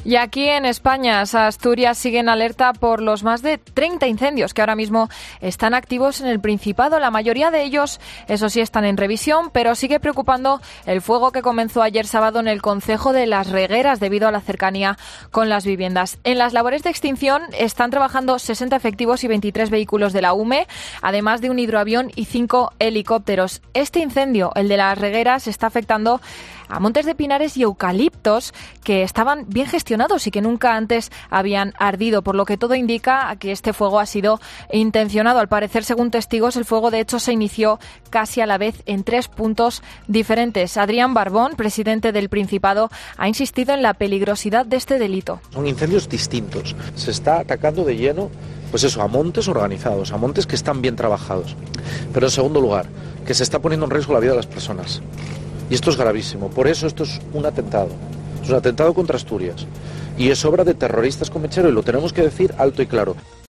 Y aquí en España, Asturias sigue en alerta por los más de 30 incendios que ahora mismo están activos en el Principado. La mayoría de ellos, eso sí, están en revisión, pero sigue preocupando el fuego que comenzó ayer sábado en el concejo de Las Regueras debido a la cercanía con las viviendas. En las labores de extinción están trabajando 60 efectivos y 23 vehículos de la UME, además de un hidroavión y 5 helicópteros. Este incendio, el de Las Regueras, está afectando a montes de pinares y eucaliptos que estaban bien gestionados y que nunca antes habían ardido, por lo que todo indica que este fuego ha sido intencionado. Al parecer, según testigos, el fuego de hecho se inició casi a la vez en 3 puntos diferentes. Adrián Barbón, presidente del Principado, ha insistido en la peligrosidad de este delito. Son incendios distintos. Se está atacando de lleno, pues eso, a montes organizados, a montes que están bien trabajados. Pero en segundo lugar, que se está poniendo en riesgo la vida de las personas. Y esto es gravísimo. Por eso esto es un atentado. Es un atentado contra Asturias. Y es obra de terroristas con mechero y lo tenemos que decir alto y claro.